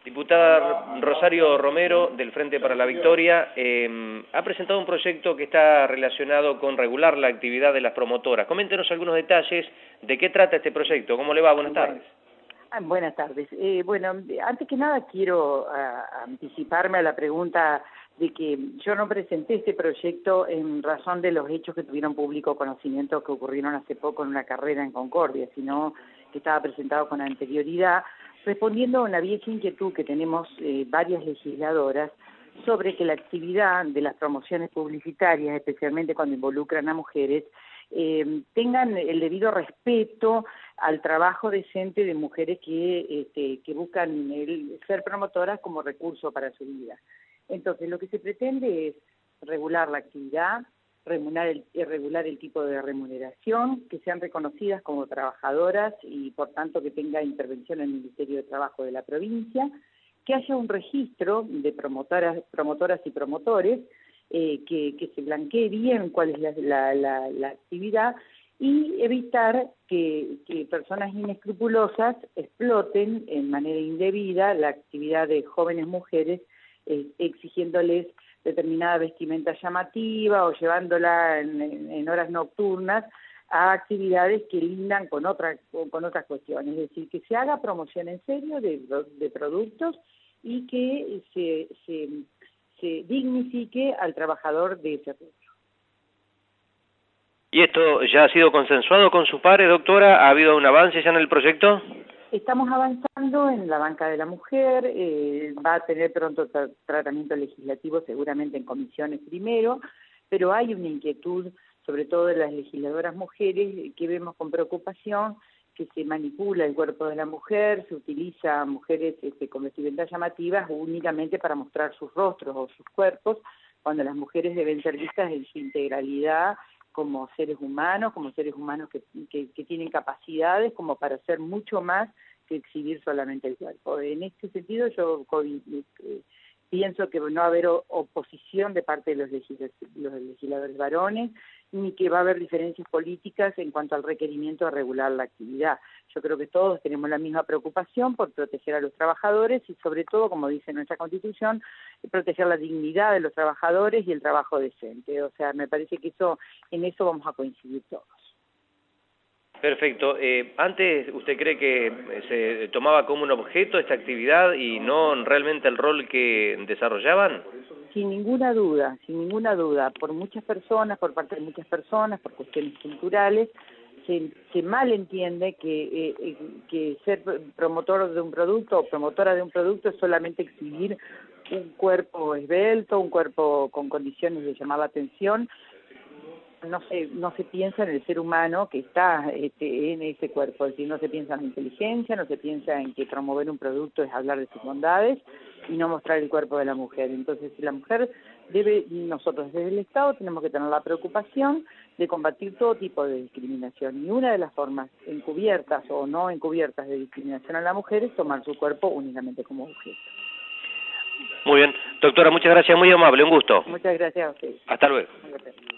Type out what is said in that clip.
Diputada Rosario Romero, del Frente para la Victoria, ha presentado un proyecto que está relacionado con regular la actividad de las promotoras. Coméntenos algunos detalles de qué trata este proyecto. ¿Cómo le va? Buenas tardes. Buenas tardes. Bueno, antes que nada quiero anticiparme a la pregunta de que yo no presenté este proyecto en razón de los hechos que tuvieron público conocimiento que ocurrieron hace poco en una carrera en Concordia, sino que estaba presentado con anterioridad, respondiendo a una vieja inquietud que tenemos varias legisladoras sobre que la actividad de las promociones publicitarias, especialmente cuando involucran a mujeres, tengan el debido respeto al trabajo decente de mujeres que buscan ser promotoras como recurso para su vida. Entonces, lo que se pretende es regular la actividad, regular el tipo de remuneración, que sean reconocidas como trabajadoras y, por tanto, que tenga intervención en el Ministerio de Trabajo de la provincia, que haya un registro de promotoras y promotores, que se blanquee bien cuál es la actividad y evitar que personas inescrupulosas exploten en manera indebida la actividad de jóvenes mujeres, exigiéndoles determinada vestimenta llamativa o llevándola en horas nocturnas a actividades que lindan con otras cuestiones. Es decir, que se haga promoción en serio de productos y que se dignifique al trabajador de ese rubro. ¿Y esto ya ha sido consensuado con sus pares, doctora? ¿Ha habido un avance ya en el proyecto? Estamos avanzando en la banca de la mujer, va a tener pronto tratamiento legislativo seguramente en comisiones primero, pero hay una inquietud, sobre todo de las legisladoras mujeres, que vemos con preocupación que se manipula el cuerpo de la mujer, se utiliza a mujeres con vestimentas llamativas únicamente para mostrar sus rostros o sus cuerpos, cuando las mujeres deben ser vistas en su integralidad como seres humanos que tienen capacidades como para hacer mucho más que exhibir solamente el cuerpo. En este sentido yo pienso que no va a haber oposición de parte de los legisladores varones, ni que va a haber diferencias políticas en cuanto al requerimiento a regular la actividad. Yo creo que todos tenemos la misma preocupación por proteger a los trabajadores y sobre todo, como dice nuestra Constitución, proteger la dignidad de los trabajadores y el trabajo decente. O sea, me parece que en eso vamos a coincidir todos. Perfecto. Antes, ¿usted cree que se tomaba como un objeto esta actividad y no realmente el rol que desarrollaban? Sin ninguna duda, por parte de muchas personas, por cuestiones culturales, se mal entiende que ser promotor de un producto o promotora de un producto es solamente exhibir un cuerpo esbelto, un cuerpo con condiciones de llamar la atención. No se piensa en el ser humano que está en ese cuerpo, es decir, no se piensa en la inteligencia, no se piensa en que promover un producto es hablar de sus bondades y no mostrar el cuerpo de la mujer. Entonces, la mujer nosotros desde el Estado tenemos que tener la preocupación de combatir todo tipo de discriminación, y una de las formas encubiertas o no encubiertas de discriminación a la mujer es tomar su cuerpo únicamente como objeto. Muy bien. Doctora, muchas gracias, muy amable, un gusto. Muchas gracias a ustedes. Hasta luego.